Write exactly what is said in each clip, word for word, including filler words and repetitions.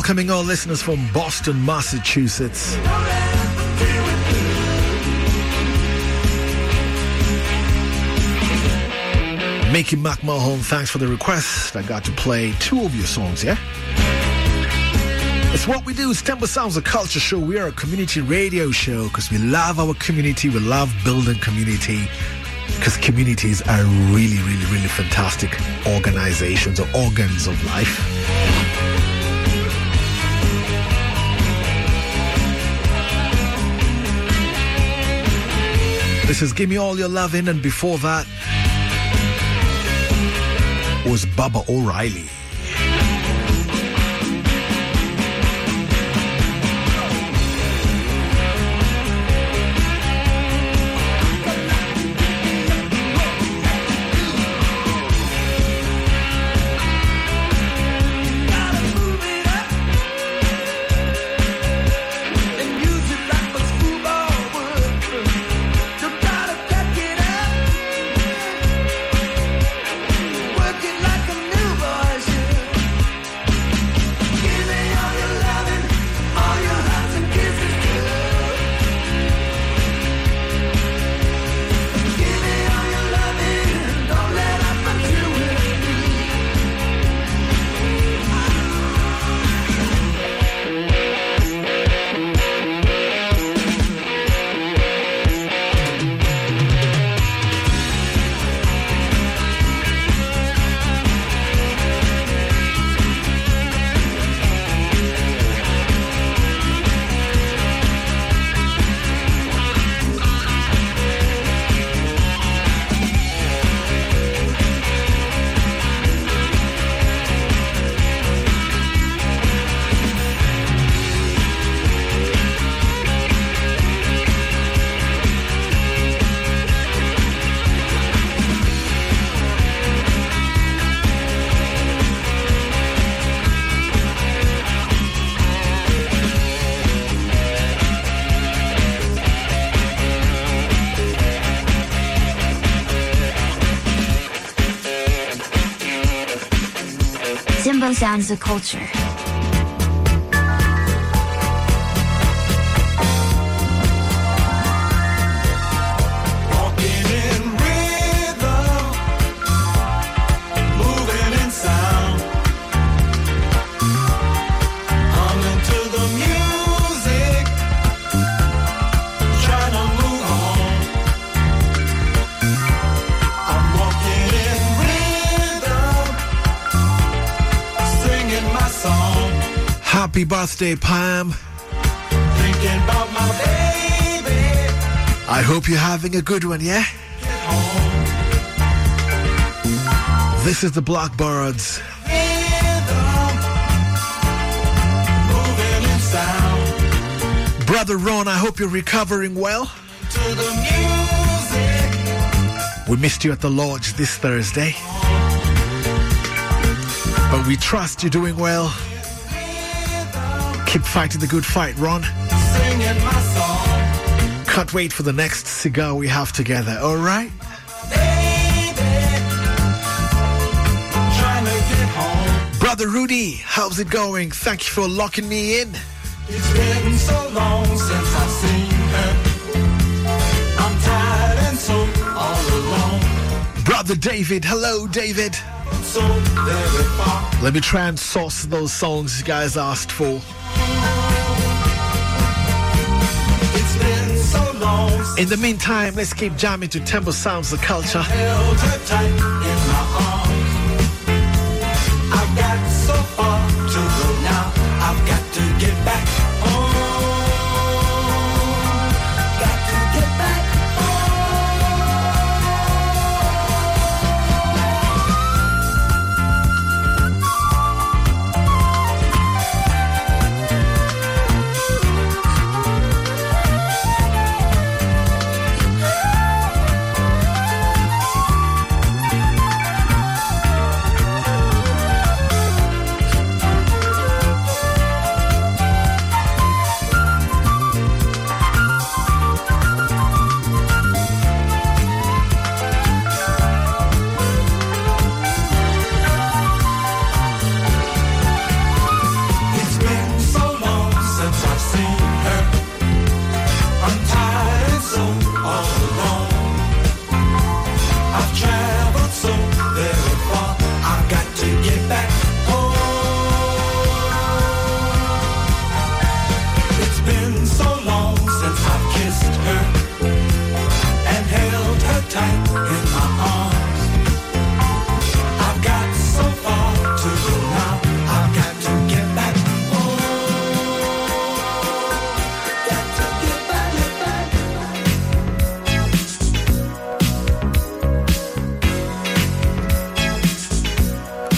Welcoming all listeners from Boston, Massachusetts. Mickey McMahon, thanks for the request. I got to play two of your songs, yeah? It's what we do. It's Temple Sounds, a culture show. We are a community radio show because we love our community. We love building community because communities are really, really, really fantastic organizations or organs of life. This is Give Me All Your Lovin', and before that was Baba O'Reilly. Timbo Sounds, the culture. Happy birthday, Pam. Thinking about my baby. I hope you're having a good one, yeah? This is the Blackbirds. Brother Ron, I hope you're recovering well. To the music. We missed you at the lodge this Thursday, but we trust you're doing well. Keep fighting the good fight, Ron. Singing my song. Can't wait for the next cigar we have together, alright? Brother Rudy, how's it going? Thank you for locking me in. It's been so long since I've seen her. I'm tired and so all alone. Brother David, hello David. So very far. Let me try and source those songs you guys asked for. It's been so long since in the meantime, let's keep jamming to Temple Sounds, the culture. held her tight in my arms. I got so far to go now. I've got to get back home. Got to get back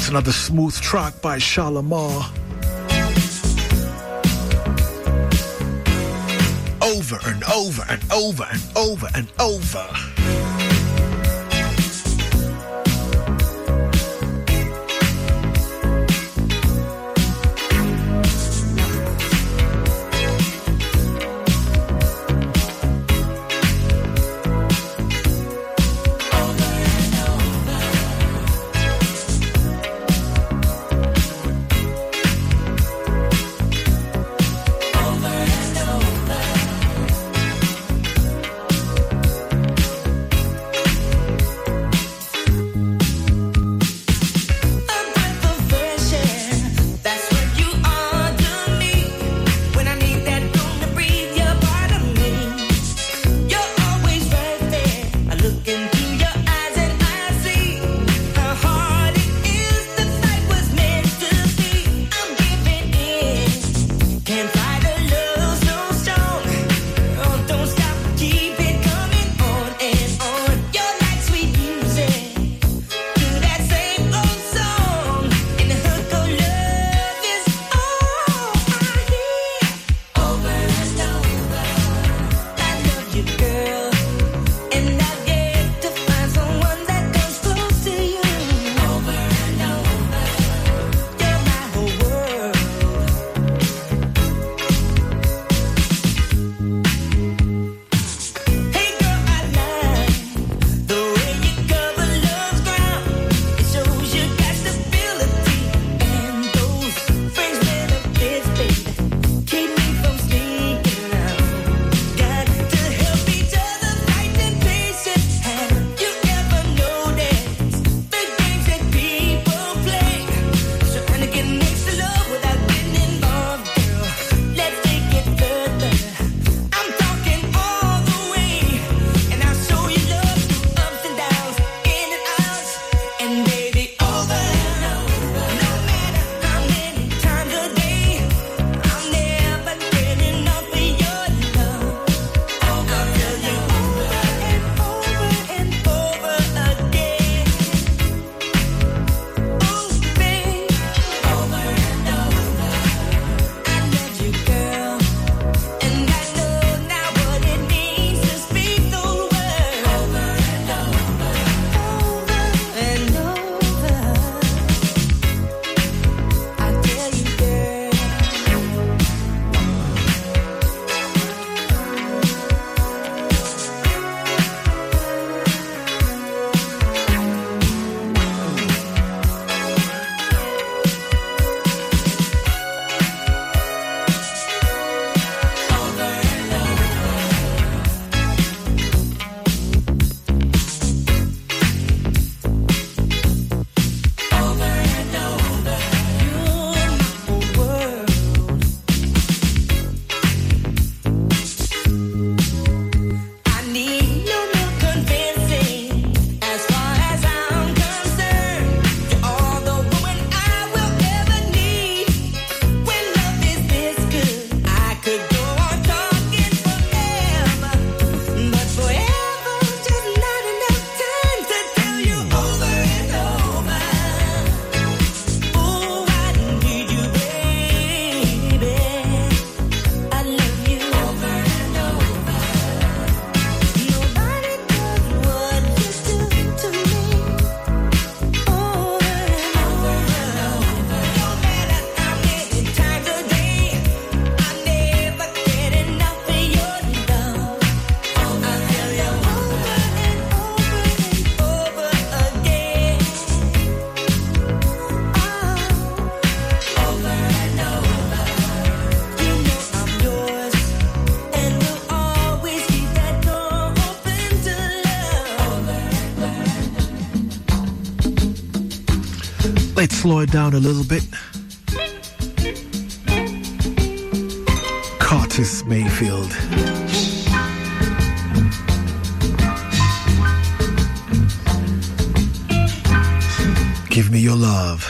another smooth track by Shalamar. Over and over and over and over and over. Let's slow it down a little bit. Curtis Mayfield. Give me your love.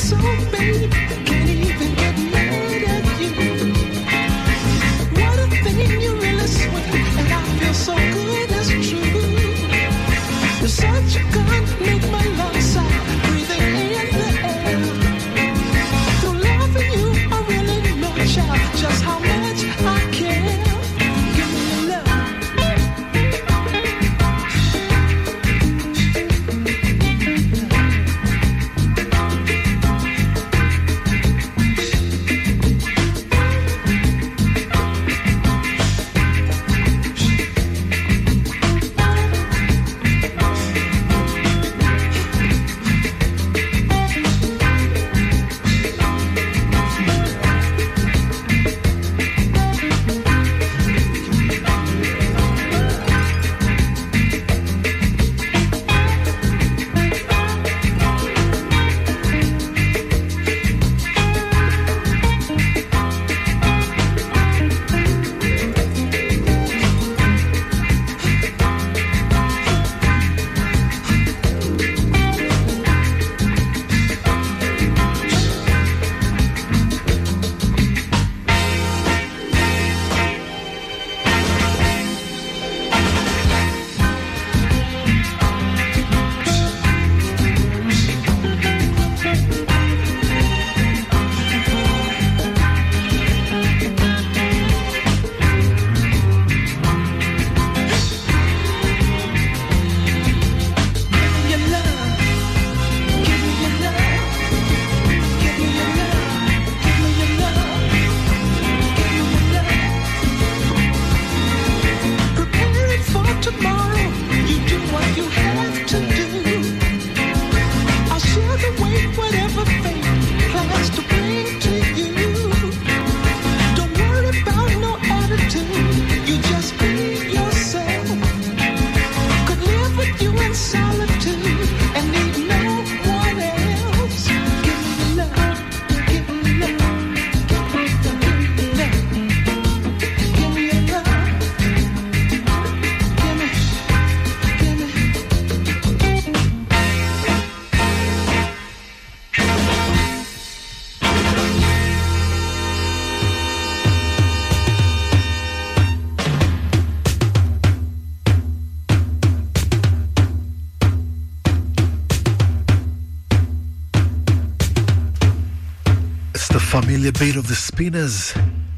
Familiar beat of the Spinners.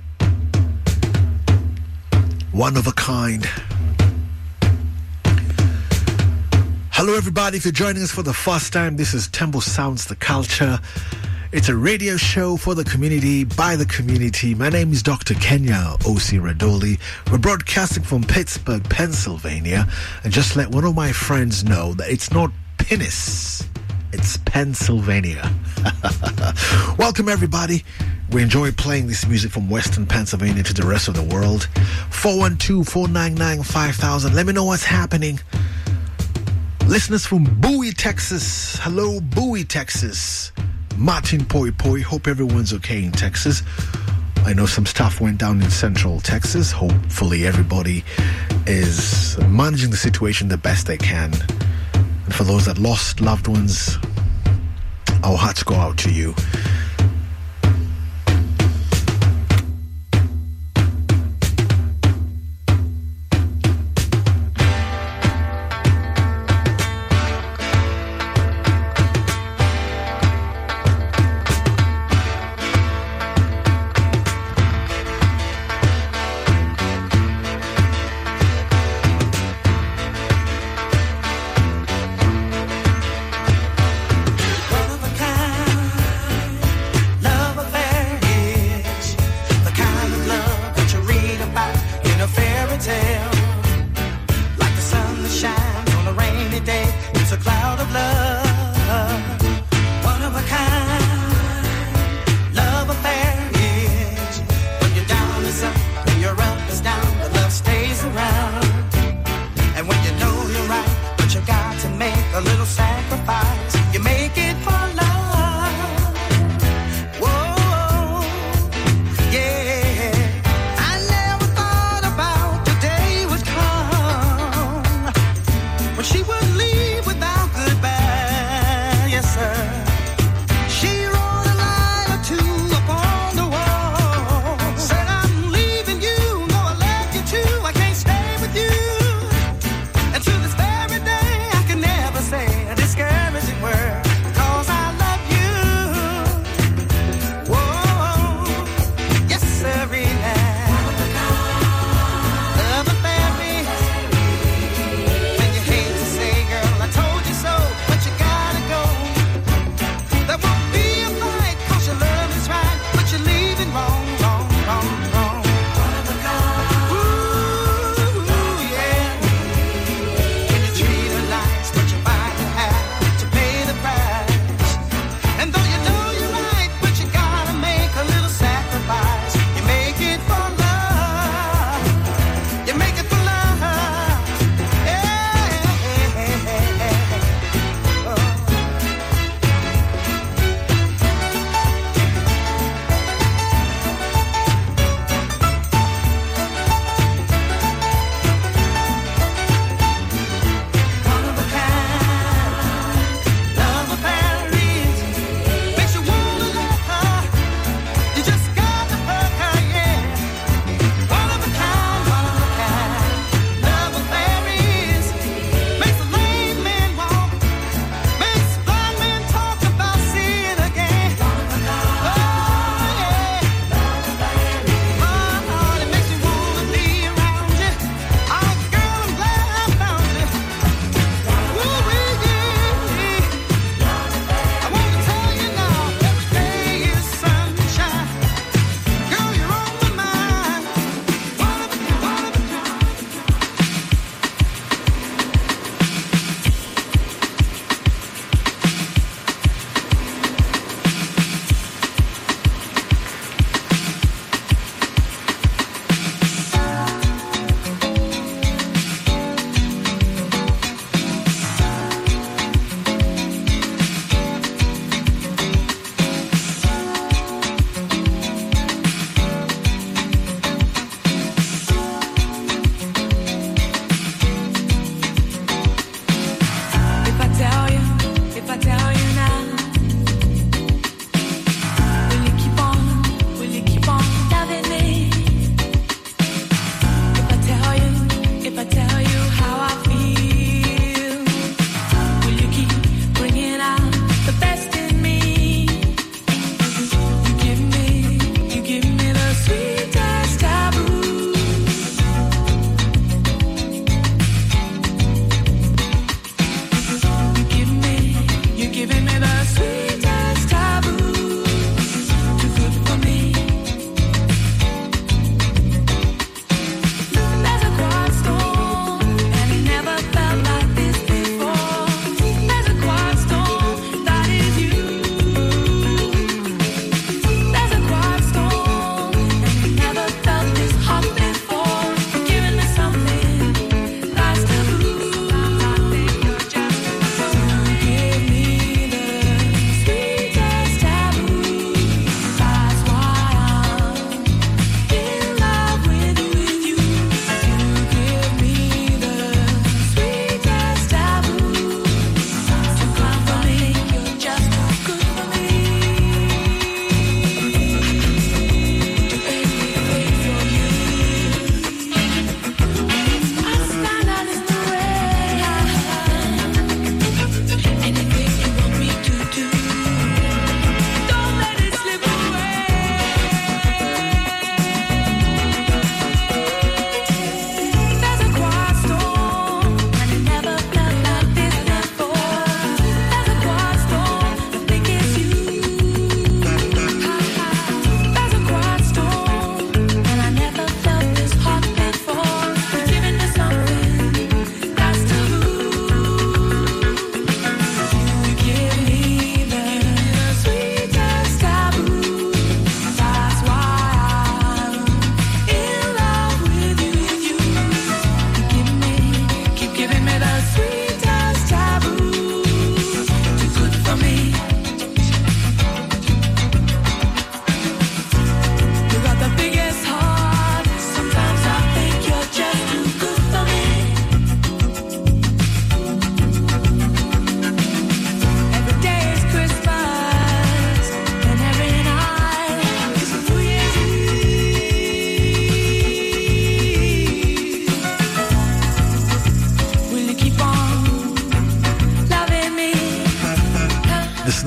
One of a kind. Hello everybody, if you're joining us for the first time, this is Tembo Sounds the Culture. It's a radio show for the community, by the community. My name is Doctor Kenya O C Radoli. We're broadcasting from Pittsburgh, Pennsylvania. And just let one of my friends know that it's not Pennis, it's Pennsylvania. Welcome everybody. We enjoy playing this music from Western Pennsylvania to the rest of the world. four one two, four nine nine, five thousand. Let me know what's happening. Listeners from Bowie, Texas. Hello, Bowie, Texas. Martin Poi Poi. Hope everyone's okay in Texas. I know some stuff went down in Central Texas. Hopefully everybody is managing the situation the best they can. And for those that lost loved ones, our hearts go out to you. One of a kind.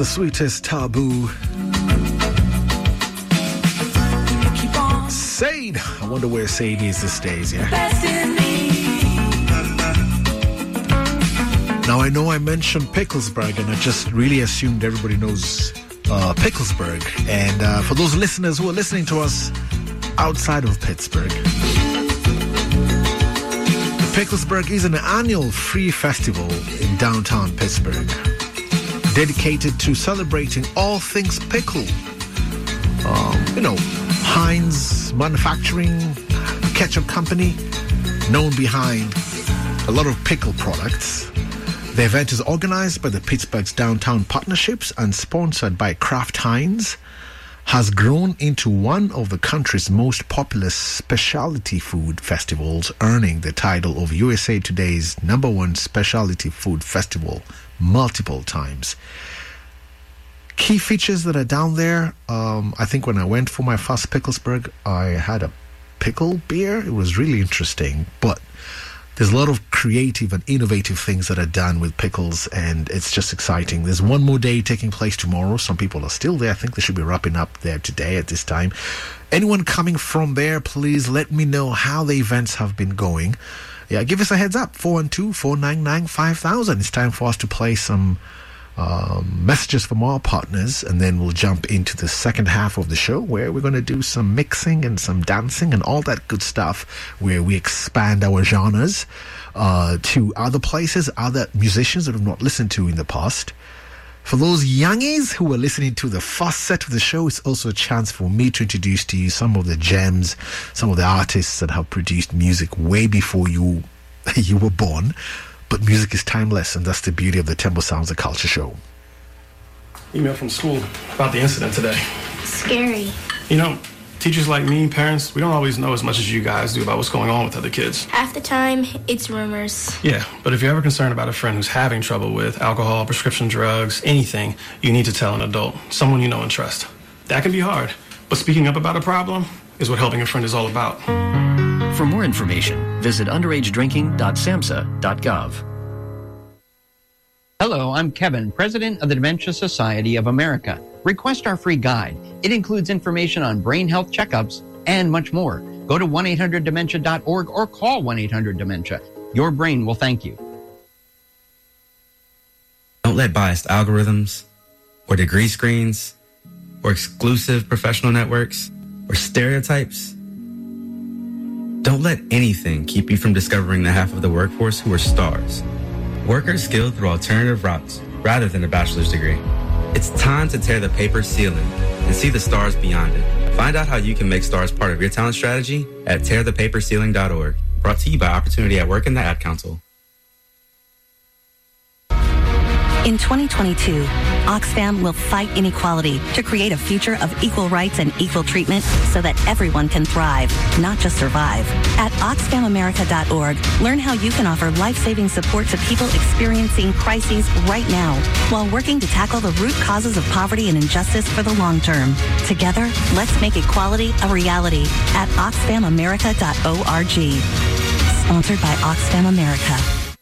sweetest Taboo. Sade. I wonder where Sade is these days, yeah? Now, I know I mentioned Picklesburg, and I just really assumed everybody knows uh, Picklesburg. And uh, for those listeners who are listening to us outside of Pittsburgh, Picklesburg is an annual free festival in downtown Pittsburgh, dedicated to celebrating all things pickle. Um, you know, Heinz Manufacturing, ketchup company, known behind a lot of pickle products. The event is organized by the Pittsburgh's Downtown Partnerships and sponsored by Kraft Heinz, has grown into one of the country's most popular specialty food festivals, earning the title of U S A Today's number one specialty food festival multiple times. Key features that are down there, um, I think when I went for my first Picklesburg, I had a pickle beer. It was really interesting, but there's a lot of creative and innovative things that are done with pickles, and it's just exciting. There's one more day taking place tomorrow. Some people are still there. I think they should be wrapping up there today at this time. Anyone coming from there, please let me know how the events have been going. Yeah, give us a heads up. four one two, four nine nine, five thousand. It's time for us to play some um, messages from our partners, and then we'll jump into the second half of the show where we're going to do some mixing and some dancing and all that good stuff, where we expand our genres uh, to other places, other musicians that we've not listened to in the past. For those youngies who are listening to the first set of the show, it's also a chance for me to introduce to you some of the gems, some of the artists that have produced music way before you you were born. But music is timeless, and that's the beauty of the Temple Sounds of Culture show. Email from school about the incident today. Scary. You know, teachers like me, parents, we don't always know as much as you guys do about what's going on with other kids. Half the time, it's rumors. Yeah, but if you're ever concerned about a friend who's having trouble with alcohol, prescription drugs, anything, you need to tell an adult, someone you know and trust. That can be hard, but speaking up about a problem is what helping a friend is all about. For more information, visit underage drinking dot samhsa dot gov. Hello, I'm Kevin, President of the Dementia Society of America. Request our free guide. It includes information on brain health checkups and much more. Go to one eight hundred dementia dot org or call one eight hundred dementia. Your brain will thank you. Don't let biased algorithms or degree screens or exclusive professional networks or stereotypes. Don't let anything keep you from discovering the half of the workforce who are stars. Workers skilled through alternative routes rather than a bachelor's degree. It's time to tear the paper ceiling and see the stars beyond it. Find out how you can make stars part of your talent strategy at tear the paper ceiling dot org. Brought to you by Opportunity at Work and the Ad Council. In twenty twenty-two, Oxfam will fight inequality to create a future of equal rights and equal treatment so that everyone can thrive, not just survive. At oxfam america dot org, learn how you can offer life-saving support to people experiencing crises right now while working to tackle the root causes of poverty and injustice for the long term. Together, let's make equality a reality at oxfam america dot org. Sponsored by Oxfam America.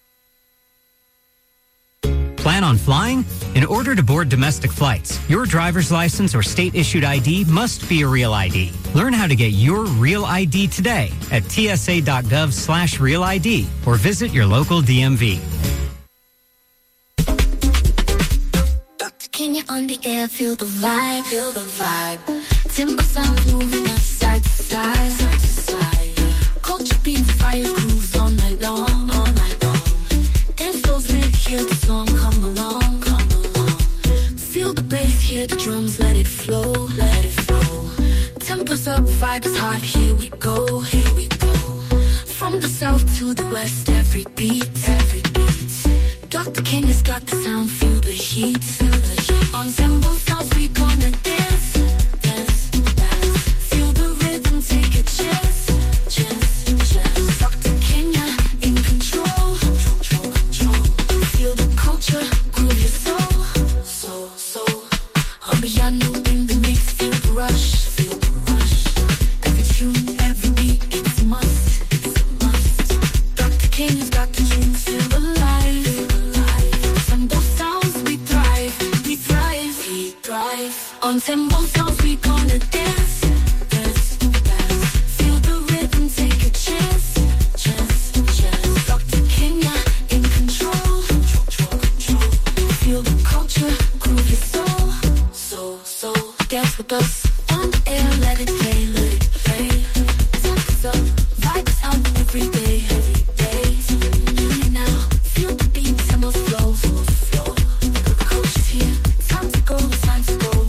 Plan on flying? In order to board domestic flights, your driver's license or state-issued I D must be a real I D. Learn how to get your real I D today at T S A dot gov slash real I D or visit your local D M V. Doctor, can you on the air feel the vibe, feel the vibe? Timber sounds moving us side to side, side to side. Culture beats, fire grooves all night long, all night long. Dance floors lit, hear the song come along, come along. Feel the bass, hear the drums, let it flow, let it flow. Tempers up, vibes hot, here we go, here we go. From the south to the west, every beat, every beat. Doctor King has got the sound, feel the heat, feel the heat. On Temple Sounds we gonna dance, dance, dance. Feel the rhythm, take a chance, chance, chance. Doctor Kenya in control, control, control. Feel the culture, groove your soul, soul, soul. Ambiano in the mix, feel the rush, feel the rush. Every tune, every beat, it's a must, it's a must. Doctor Kenya's got the tunes, feel alive, feel alive. From those sounds we thrive, we thrive. On tempo sounds we gonna dance, dance, dance. Feel the rhythm, take a chance, chance, chance. Doctor Kenya in control, control, control. Feel the culture, groove your soul, soul, soul. Dance with us on air, let it play, let it play. Temp is up, vibes out every day, every day. And now feel the beat, tempo flow, flow. The culture's here, time to go, time to go.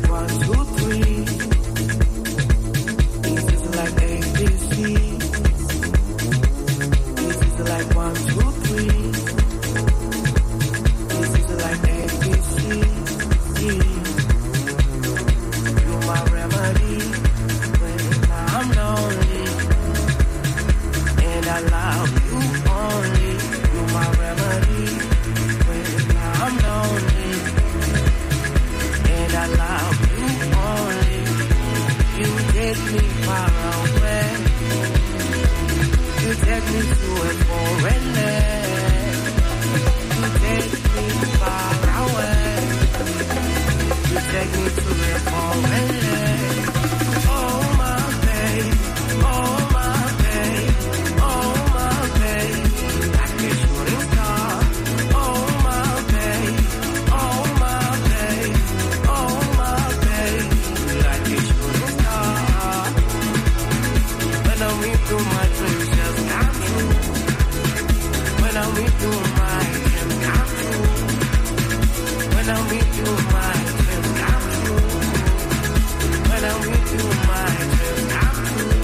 like one, two, three. Pieces like A, B, C. Pieces like one, two, three. Pieces like A, B, C. You're my remedy when I'm lonely, and I love you only. You're my remedy when I'm lonely, and I love you only. You take me far away, you take me to a foreign land. You take me far away, you take me to a foreign land. Oh my babe, oh my babe, oh my babe, like a shooting star. Oh my babe, oh my babe, oh my babe, like a shooting star. When I'm with you, my dreams just come true. When I'm with you, my dreams come true. When I'm with you, my dreams come true. When I'm with you, my dreams come true.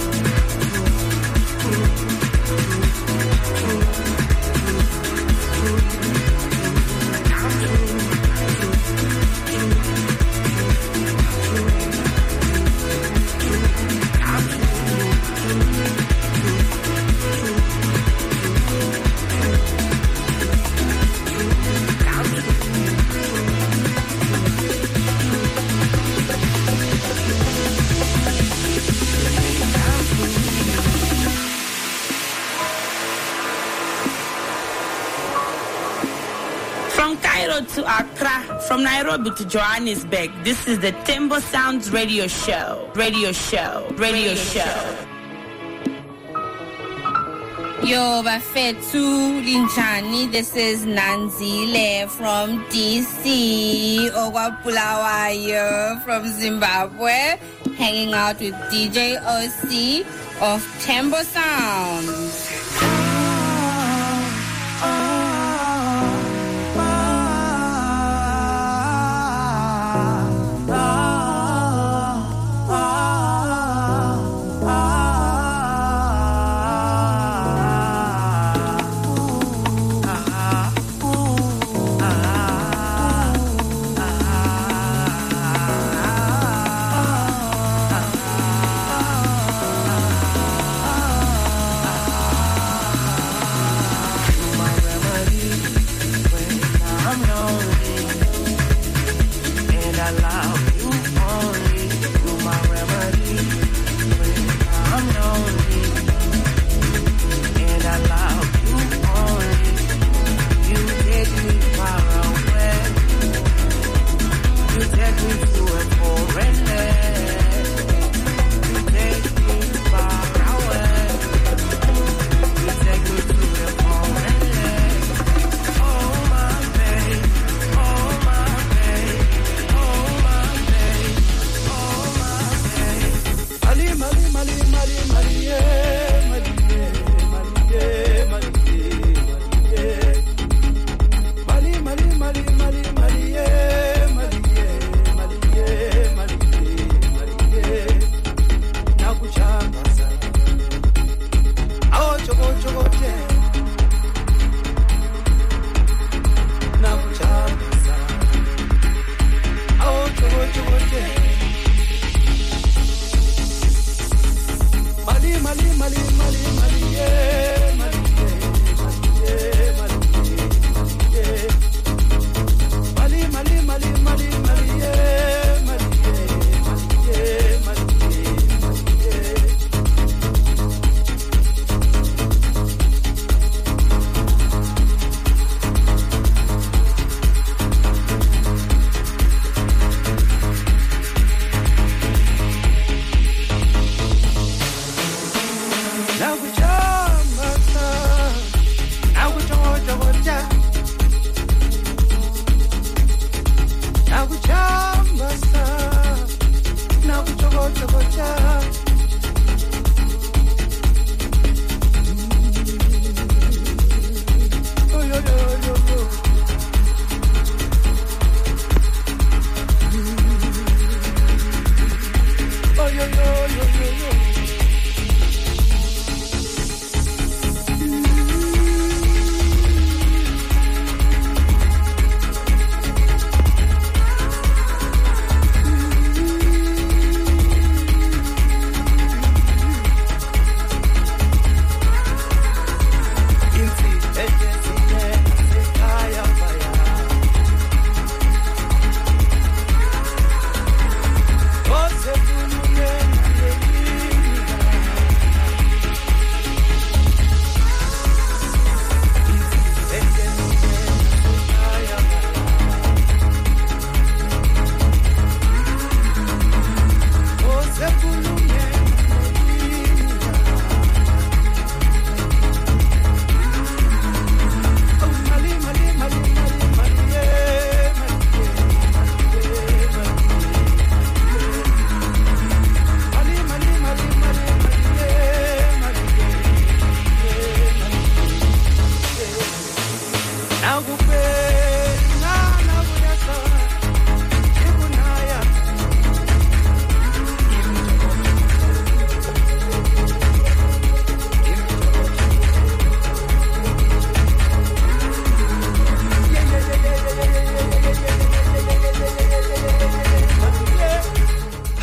From Cairo to Accra, from Nairobi to Johannesburg, this is the Tembo Sounds Radio Show. Radio Show. Radio Show. Yo, Bafetu Linchani, this is Nanzile from D C, Ogwapulawayo from Zimbabwe, hanging out with D J O C of Tembo Sounds. Ah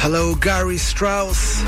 Hello, Gary Strauss.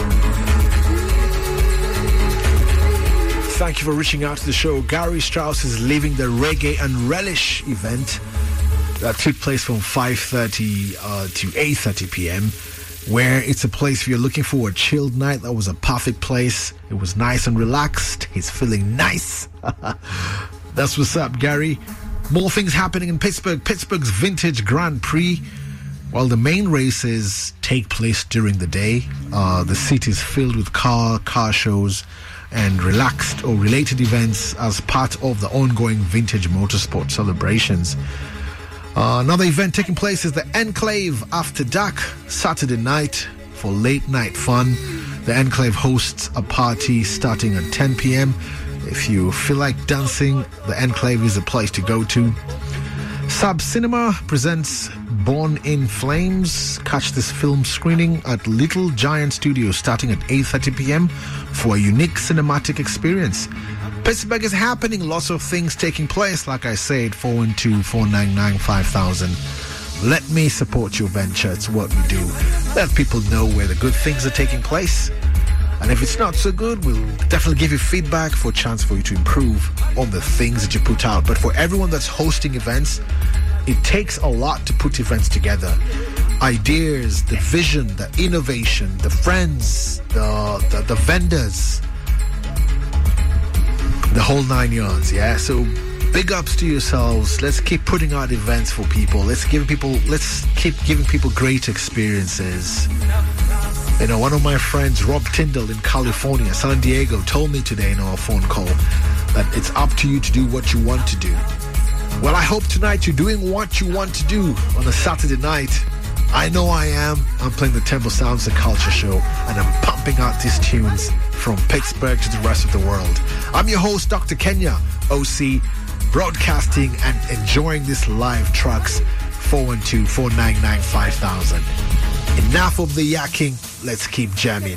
Thank you for reaching out to the show. Gary Strauss is leaving the Reggae and Relish event that took place from five thirty uh, to eight thirty p.m., where it's a place if you're looking for a chilled night. That was a perfect place. It was nice and relaxed. He's feeling nice. That's what's up, Gary. More things happening in Pittsburgh. Pittsburgh's Vintage Grand Prix. While the main races take place during the day, uh, the city is filled with car, car shows, and relaxed or related events as part of the ongoing vintage motorsport celebrations. Uh, another event taking place is the Enclave After Dark, Saturday night for late night fun. The Enclave hosts a party starting at ten p.m. If you feel like dancing, the Enclave is a place to go to. Sub Cinema presents Born in Flames. Catch this film screening at Little Giant Studios starting at eight thirty p.m. for a unique cinematic experience. Pittsburgh is happening. Lots of things taking place. Like I said, four one two, four nine nine, five thousand. Let me support your venture. It's what we do. Let people know where the good things are taking place. And if it's not so good, we'll definitely give you feedback for a chance for you to improve on the things that you put out. But for everyone that's hosting events, it takes a lot to put events together. Ideas, the vision, the innovation, the friends, the, the, the vendors, the whole nine yards, yeah? So big ups to yourselves. Let's keep putting out events for people. Let's give people, let's keep giving people great experiences. You know, one of my friends, Rob Tyndall in California, San Diego, told me today in our phone call that it's up to you to do what you want to do. Well, I hope tonight you're doing what you want to do on a Saturday night. I know I am. I'm playing the Temple Sounds and Culture Show, and I'm pumping out these tunes from Pittsburgh to the rest of the world. I'm your host, Doctor Kenya, O C, broadcasting and enjoying these live tracks. four one two, four nine nine, five thousand. Enough of the yakking. Let's keep jamming.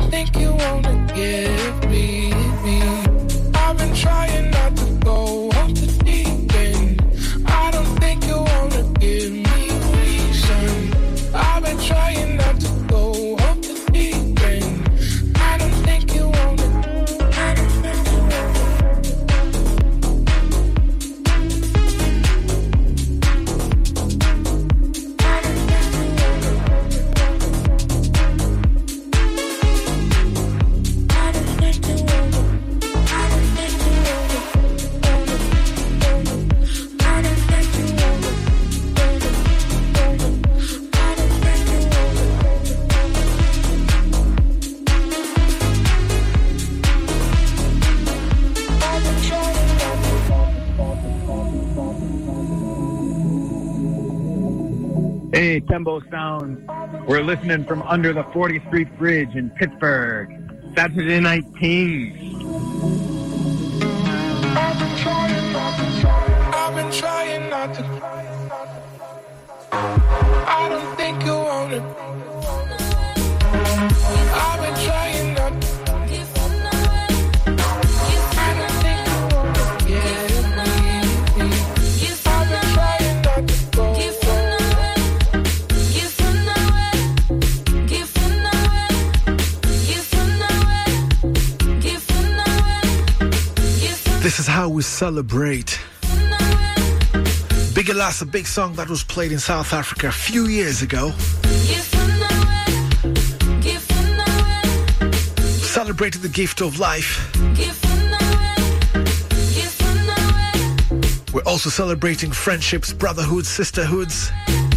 don't think you wanna give me, me. I've been trying not to go off the deep end. I don't think you wanna give me reason. I've been trying not to go off the deep end. I don't think you wanna, I don't think you Hey, Tembo Sound. We're listening from under the fortieth Street Bridge in Pittsburgh. Saturday Night Kings. I've been trying not to, I've been trying not to. I don't think you want it. I've been trying not to. I don't think you want it. Yeah, me, me. I've been trying not to go. This is how we celebrate. Big Alas, a big song that was played in South Africa a few years ago. Celebrating the gift of life. We're also celebrating friendships, brotherhoods, sisterhoods.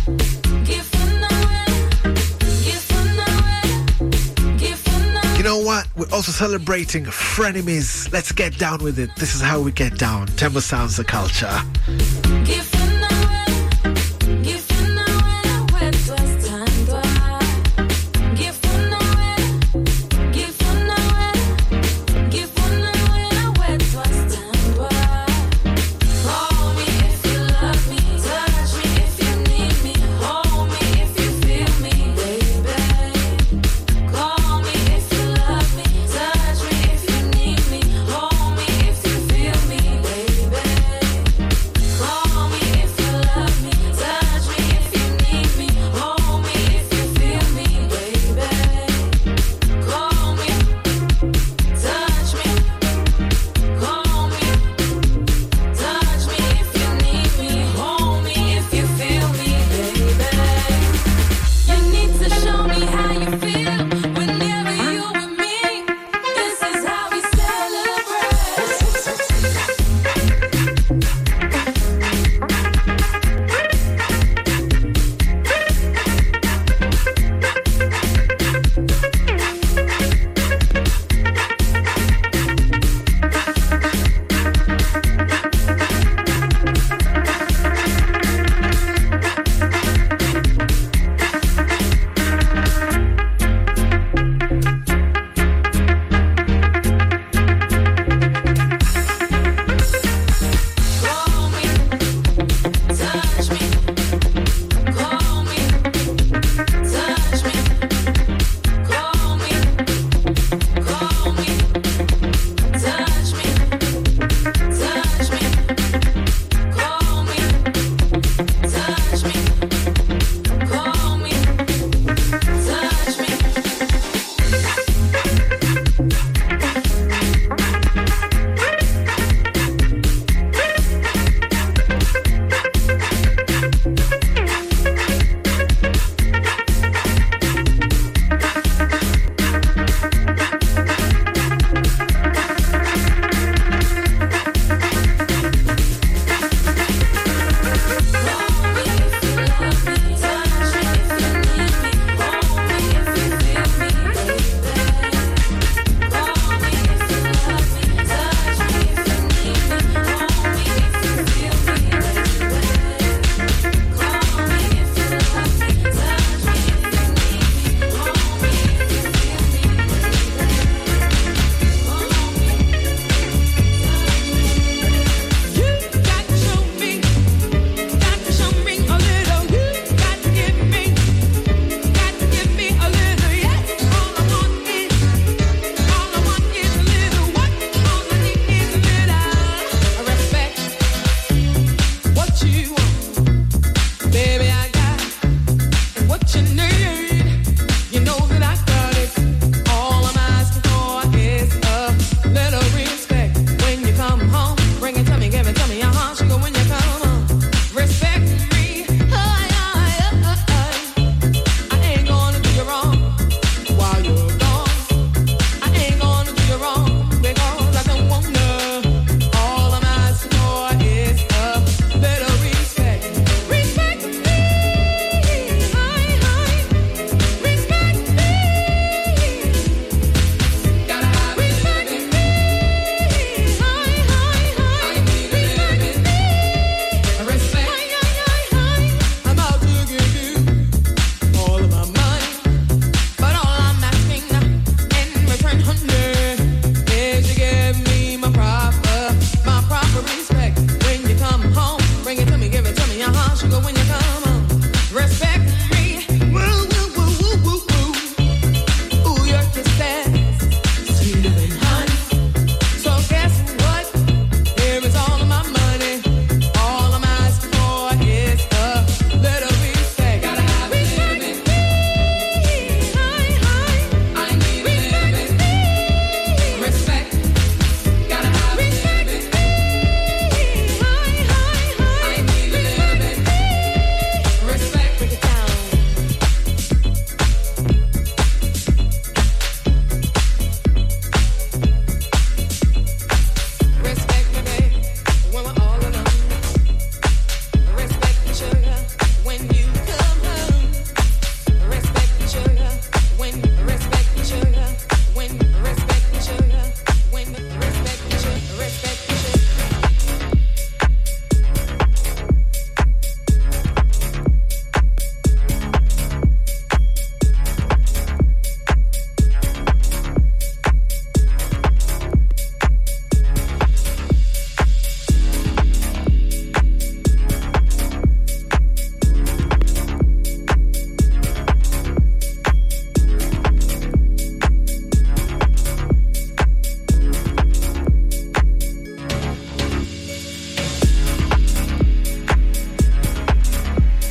You know what? We're also celebrating frenemies. Let's get down with it. This is how we get down. Tembo Sounds the culture.